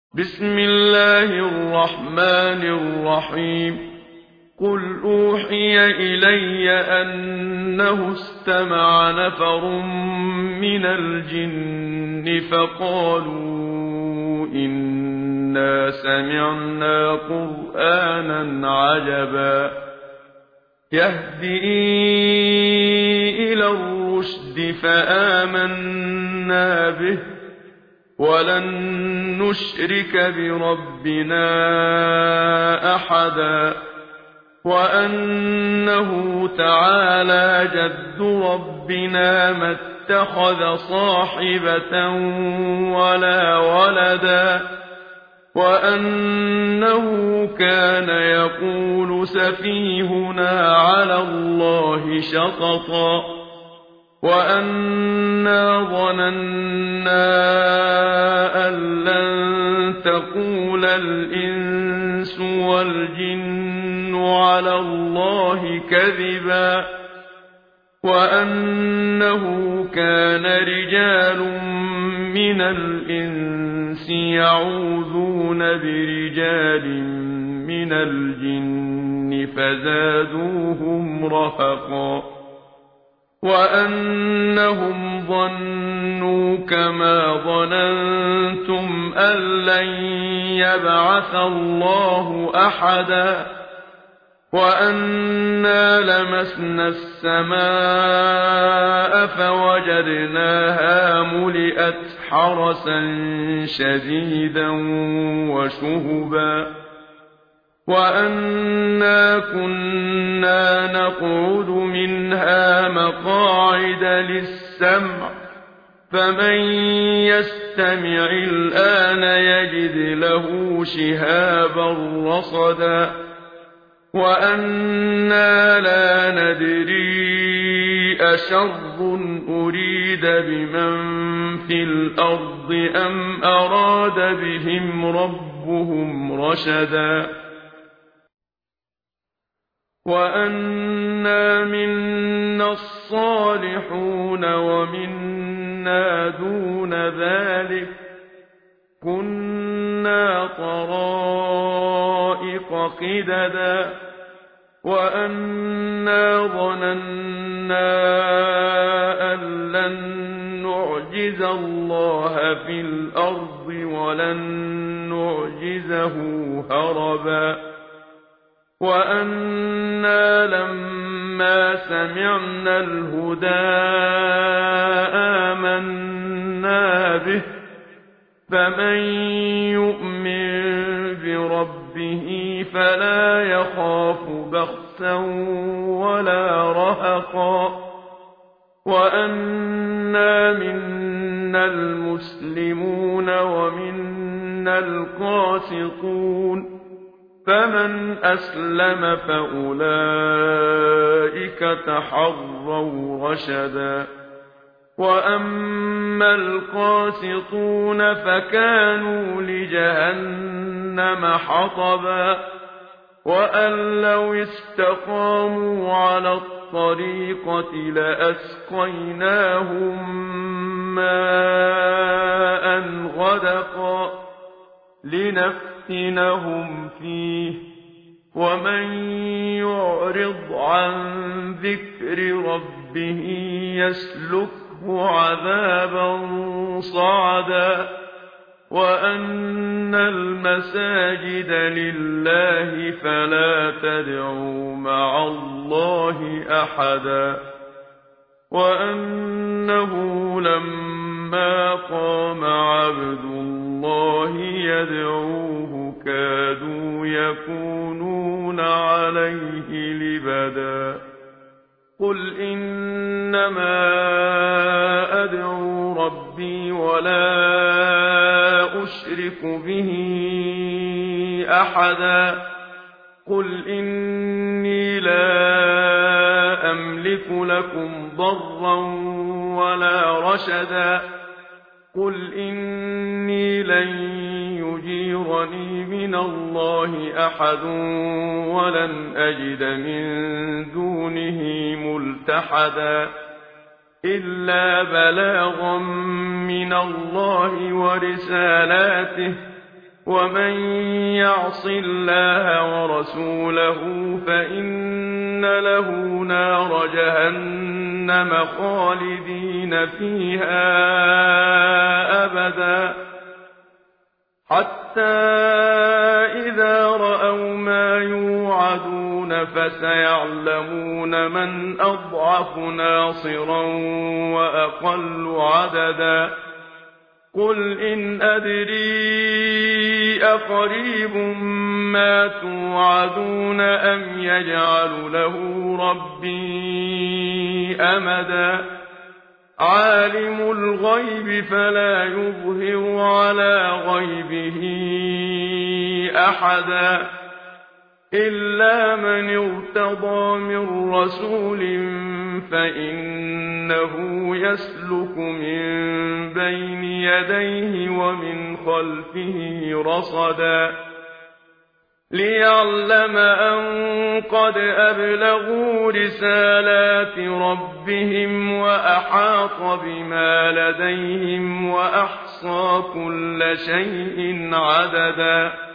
بسم الله الرحمن الرحيم قل أوحي إلي أنه استمع نفر من الجن فقالوا إنا سمعنا قرآنا عجبا يهدي إلى الرشد فآمنا به ولن نشرك بربنا أحدا وأنه تعالى جد ربنا ما اتخذ صاحبة ولا ولدا وأنه كان يقول سفيهنا على الله شططا وأنا ظننا أن لن تقول الإنس والجن على الله كذبا وأنه كان رجال من الإنس يعوذون برجال من الجن فزادوهم رهقا وأنهم ظنوا كما ظننتم أن لن يبعث الله أحدا وأنا لمسنا السماء فوجدناها ملئت حرسا شديدا وشهبا وأنا كنا نقعد منها مقاعد للسمع فمن يستمع الآن يجد له شهابا رصدا وأنا لا ندري أشر أريد بمن في الأرض أم أراد بهم ربهم رشدا وأنا منا الصالحون ومنا دون ذلك كنا طرائق قددا وأنا ظننا أن لن نعجز الله في الأرض ولن نعجزه هربا وأنا لما سمعنا الهدى آمنا به فمن يؤمن بربه فلا يخاف بخسا ولا رهقا وأنا منا المسلمون ومنا القاسطون فمن أسلم فأولئك تحروا رشدا وأما القاسطون فكانوا لجهنم حطبا وأن لو استقاموا على الطريقة لأسقيناهم ماء غدقا لنفتنهم فيه ومن يعرض عن ذكر ربه يسلكه عذابا صعدا وأن المساجد لله فلا تدعوا مع الله أحدا وأنه لما قام عبد الله يدعوه كادوا يكونون عليه لبدا قل إنما أدعو ربي ولا أشرك به أحدا قل إني لا أملك لكم ضرا ولا رشدا قل إني لن يجيرني من الله أحد ولن أجد من دونه ملتحدا إلا بلاغا من الله ورسالاته ومن يعص الله ورسوله فإن له نار جهنم خالدين فيها أبدا حتى إذا رأوا ما يوعدون فسيعلمون من أضعف ناصرا وأقل عددا قل إن أدري أقريب ما توعدون أم يجعل له ربي أمدا عالم الغيب فلا يظهر على غيبه أحدا إلا من ارتضى من رسول فإنه يسلك من بين يديه ومن خلفه رصدا ليعلم أن قد أبلغوا رسالات ربهم وأحاط بما لديهم وأحصى كل شيء عددا